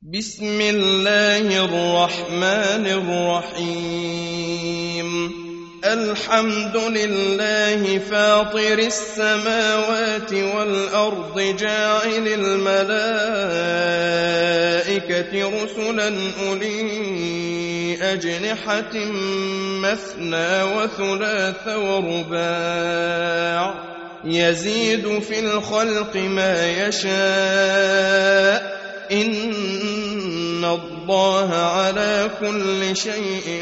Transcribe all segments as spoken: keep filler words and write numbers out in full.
بسم الله الرحمن الرحيم الحمد لله فاطر السماوات والأرض جاعل الملائكة رسلا أولي أجنحة مثنى وثلاث ورباع يزيد في الخلق ما يشاء إن الله على كل شيء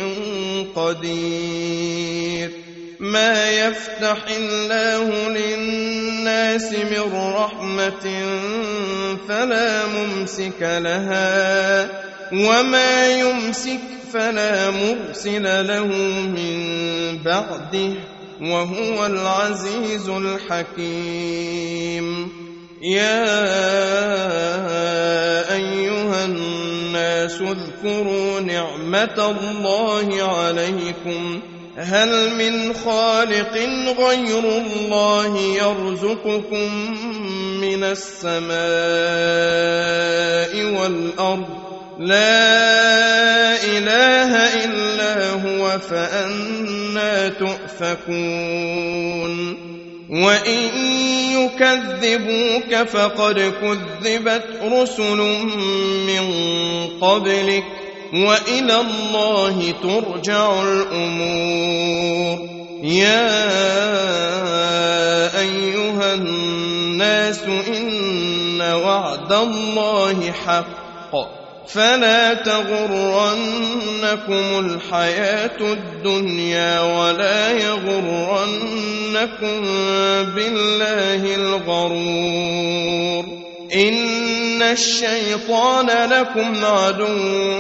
قدير ما يفتح الله للناس من رحمة فلا ممسك لها وما يمسك فلا مرسل له من بعده وهو العزيز الحكيم يا أيها الناس اذكروا نعمة الله عليكم هل من خالق غير الله يرزقكم من السماء والأرض لا إله إلا هو فأنى تؤفكون وإن يكذبوك فقد كذبت رسل من قبلك وإلى الله ترجع الأمور يا أيها الناس إن وعد الله حق فلا تغرنكم الحياة الدنيا ولا يغرنكم بالله الغرور إن الشيطان لكم عدو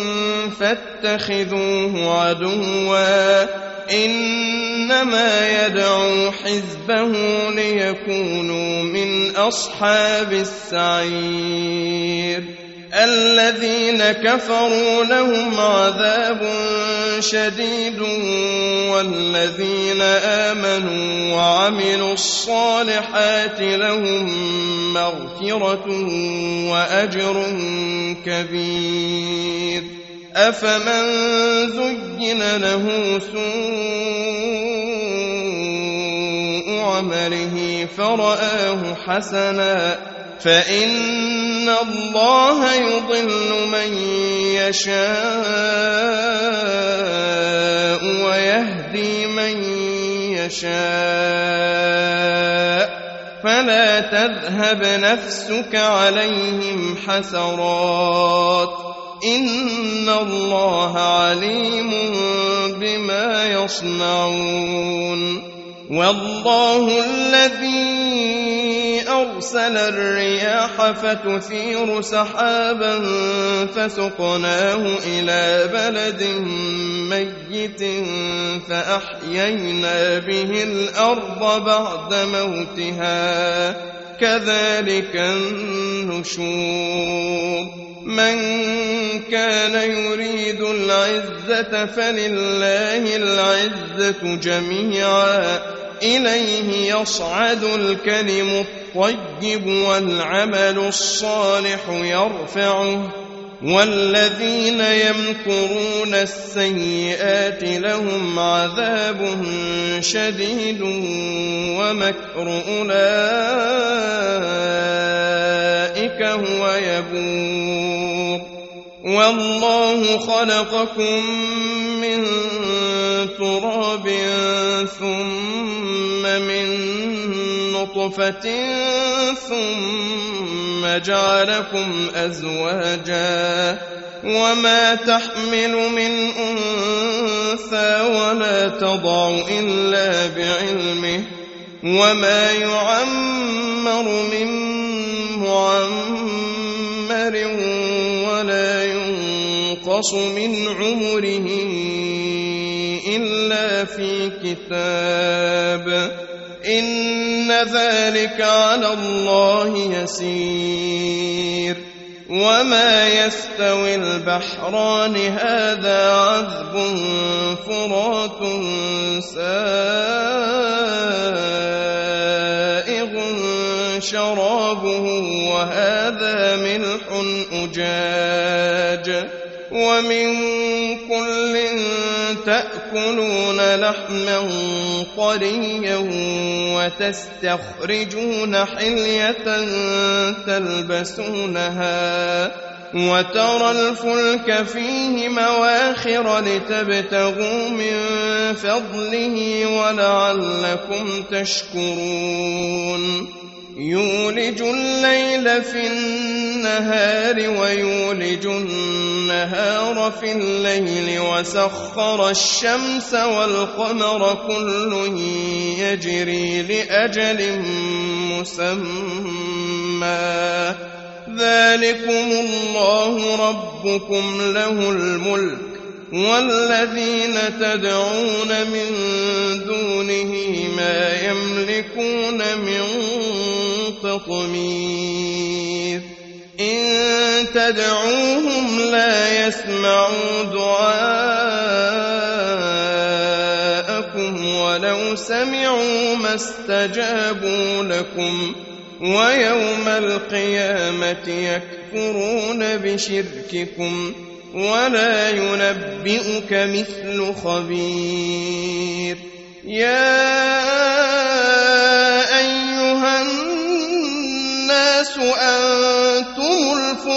فاتخذوه عدوا إنما يدعو حزبه ليكونوا من أصحاب السعير الذين كفروا لهم عذاب شديد والذين آمنوا وعملوا الصالحات لهم مغفرة وأجر كبير أفمن زين له سوء عمله فرآه حسنا فإن الله يضل من يشاء ويهدي من يشاء فلا تذهب نفسك عليهم حسرات إن الله عليم بما يصنعون والله الذي أرسل الرياح فتثير سحابا فسقناه إلى بلد ميت فأحيينا به الأرض بعد موتها كذلك النشور من كان يريد العزة فلله العزة جميعا إليه يصعد الكلم الطيب والعمل الصالح يرفعه والذين يمكرون السيئات لهم عذاب شديد ومكر أولئك هو يبور والله خلقكم من تراب ثم من نطفة ثم جعلكم أزواجا وما تحمل من أنثى ولا تضع إلا بعلمه وما يعمر من معمر ولا ينقص من عمره إلا في كتاب إن ذلك على الله يسير وما يستوي البحران هذا عذب فرات سائغ شرابه وهذا ملح أجاج ومن كل تأكلون لحما طريا وتستخرجون حلية تلبسونها وترى الفلك فيه مواخر لتبتغوا من فضله ولعلكم تشكرون يولج الليل في النهار ويولج النهار في الليل وسخر الشمس والقمر كل يجري لأجل مسمى ذلكم الله ربكم له الملك والذين تدعون من دونه ما يملكون من قطمير إن تدعوهم لا يسمعوا دعاءكم ولو سمعوا ما استجابوا لكم ويوم القيامة يكفرون بشرككم ولا ينبئك مثل خبير يا أيها الناس أنتم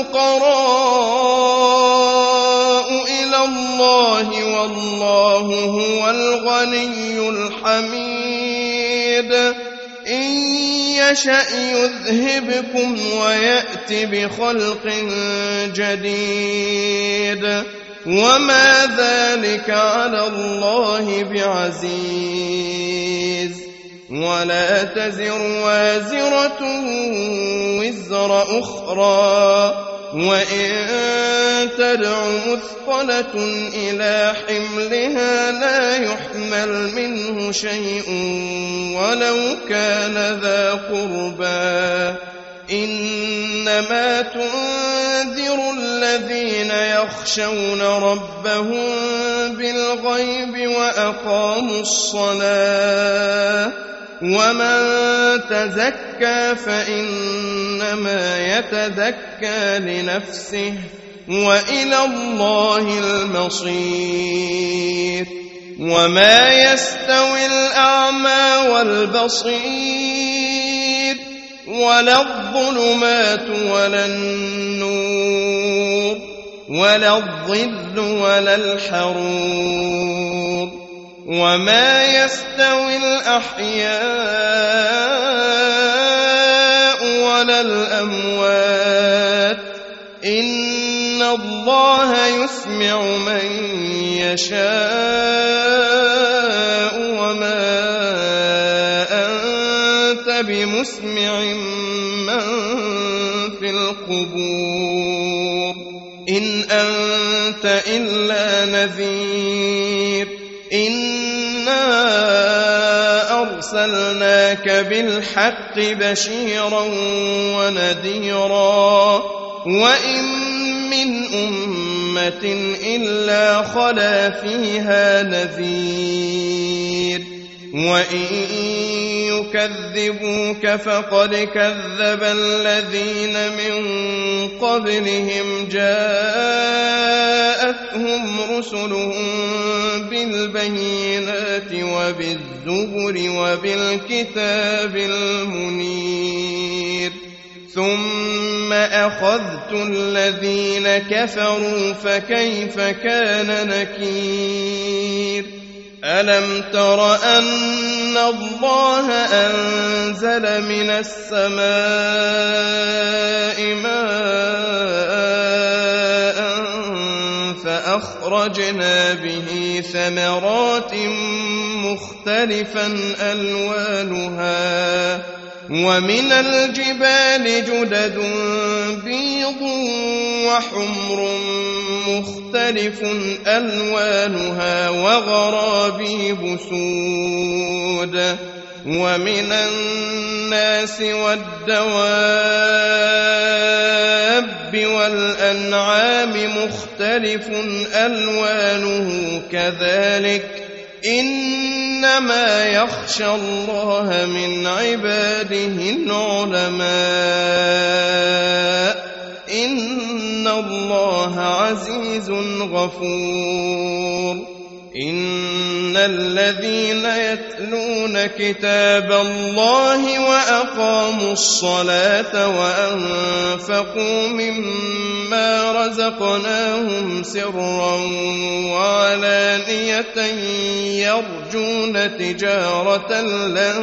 الفقراء إلى الله والله هو الغني الحميد إن يشأ يذهبكم ويأت بخلق جديد وما ذلك على الله بعزيز ولا تزر وازرة وزر أخرى وإن تدع مثقلة إلى حملها لا يحمل منه شيء ولو كان ذا قربى إنما تنذر الذين يخشون ربهم بالغيب وأقاموا الصلاة ومن تزكى فإنما يتزكى لنفسه وإلى الله المصير وما يستوي الأعمى والبصير ولا الظلمات ولا النور ولا الظل ولا الحرور وما يستوي الأحياء ولا الأموات إن الله يسمع من يشاء وما أنت بمسمع من في القبور إن أنت إلا نذير إنا أرسلناك بالحق بشيرا ونذيرا وإن من أمة إلا خلا فيها نذير وإن يكذبوك فقد كذب الذين من قبلهم جاءتهم رسلهم بالبينات وبالزبر وبالكتاب المنير ثم أخذت الذين كفروا فكيف كان نكير ألم تر أن الله أنزل من السماء ماء فأخرجنا به ثمرات مختلفا ألوانها ومن الجبال جدد بيض وحمر مختلف ألوانها وغرابيب سود ومن الناس والدواب والأنعام مختلف ألوانه كذلك إنما يخشى الله من عباده العلماء إن الله عزيز غفور إن الذين يتلون كتاب الله وأقاموا الصلاة وأنفقوا مما رزقناهم سرا وعلانية يرجون تجارة لن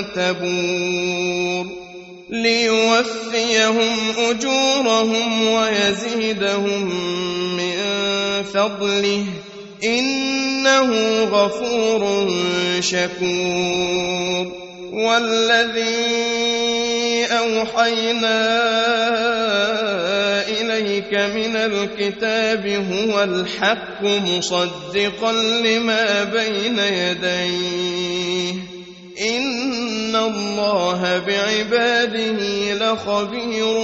تبور ليوفيهم أجورهم ويزيدهم من فضله إنه غفور شكور والذي أوحينا إليك من الكتاب هو الحق مصدقا لما بين يديه إن الله بعباده لخبير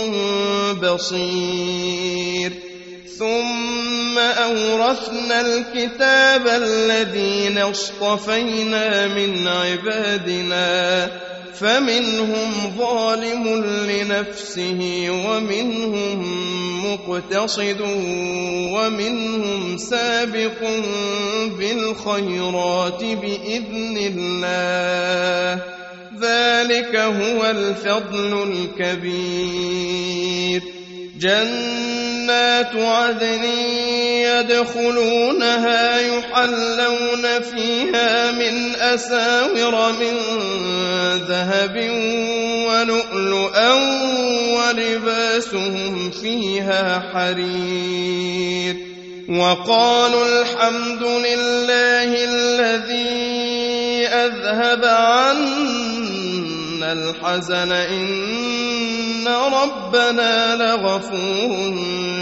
بصير ثم أورثنا الكتاب الذين اصطفينا من عبادنا فمنهم ظالم لنفسه ومنهم مقتصد ومنهم سابق بالخيرات بإذن الله ذلك هو الفضل الكبير جنات عدن يدخلونها يحلون فيها من أساور من ذهب ولؤلؤا ولباسهم فيها حرير وقالوا الحمد لله الذي أذهب عنا الحزن إن ربنا لغفور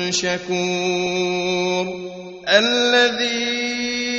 شكور الذي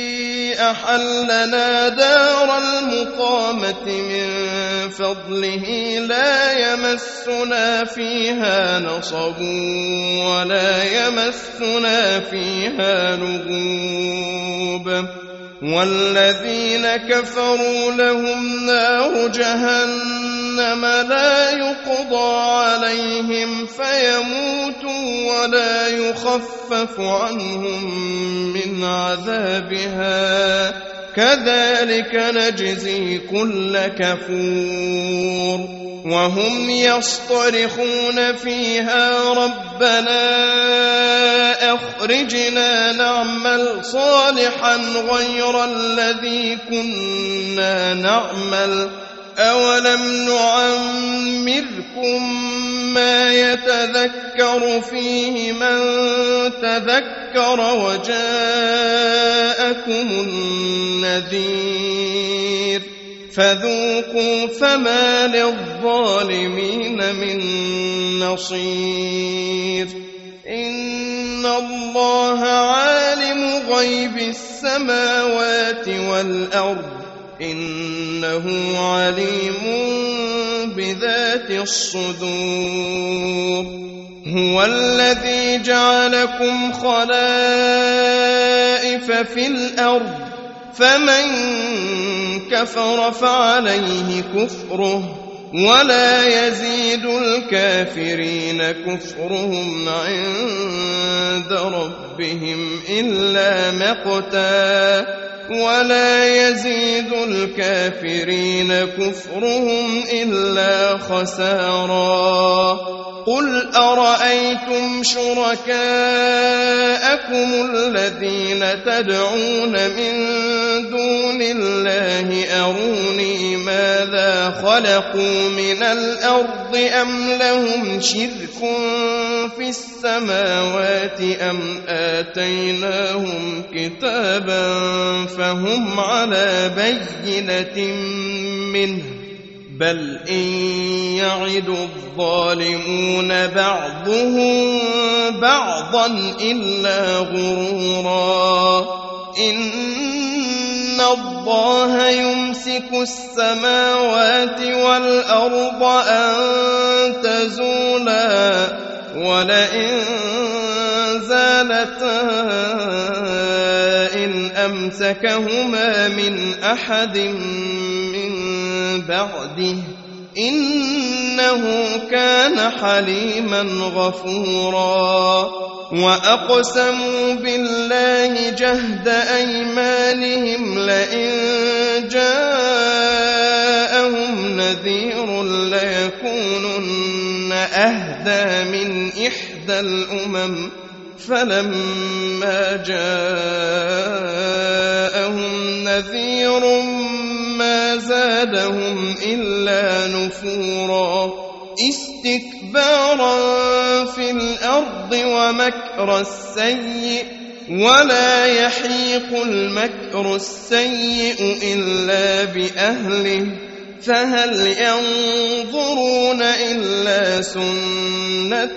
أحلنا دار المقامة من فضله لا يمسنا فيها نصب ولا يمسنا فيها لغوب والذين كفروا لهم نار جهنم لا يقضى عليهم فيموتوا ولا يخفف عنهم من عذابها كذلك نجزي كل كفور وهم يصطرخون فيها ربنا أخرجنا نعمل صالحا غير الذي كنا نعمل أولم نعمركم ما يتذكر فيه من تذكر وجاءكم النذير فذوقوا فما للظالمين من نصير إن الله عالم غيب السماوات والأرض إنه عليم بذات الصدور هو الذي جعلكم خلائف في الأرض فمن كفر فعليه كفره ولا يزيد الكافرين كفرهم عند ربهم إلا مقتا ولا يزيد الكافرين كفرهم إلا خسارا قل أرأيتم شركاءكم الذين تدعون من دون الله أروني ماذا خلقوا من الأرض أم لهم شرك في السماوات أم آتيناهم كتابا فهم على بينة منه بل إن يعد الظالمون بعضهم بعضا إلا غرورا إن الله يمسك السماوات والأرض أن تزولا ولئن زالتا إن أمسكهما من أحد من بعده إنه كان حليما غفورا وأقسموا بالله جهد أيمانهم لئن جاءهم نذير ليكونن أهدى من إحدى الأمم فلما جاءهم نذير ما زادهم إلا نفورا استكبارا في الأرض ومكر السيء ولا يحيق المكر السيء إلا بأهله فهل ينظرون إلا سنة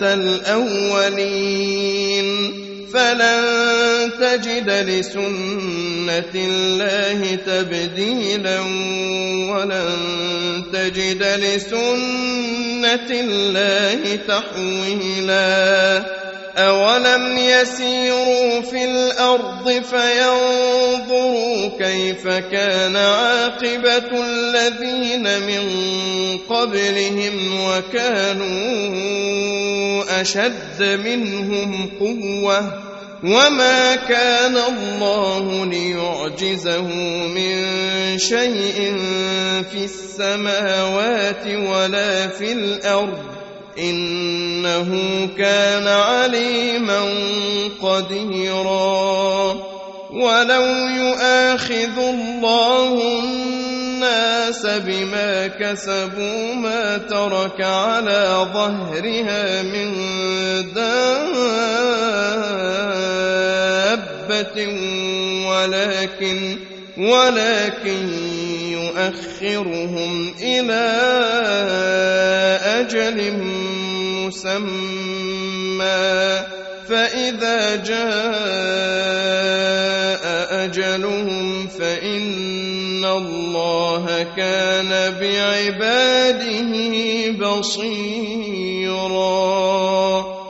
الأولين فلن تجد لسنة الله تبديلا ولن تجد لسنة الله تحويلا أولم يسيروا في الأرض فينظروا كيف كان عاقبة الذين من قبلهم وكانوا أشد منهم قوة وما كان الله ليعجزه من شيء في السماوات ولا في الأرض إنه كان عليما قديرا ولو يؤاخذ الله الناس بما كسبوا ما ترك على ظهرها من دابة ولكن ولكن يؤخرهم إلى أجل مسمى فإذا جاء أجلهم فإن الله كان بعباده بصيرا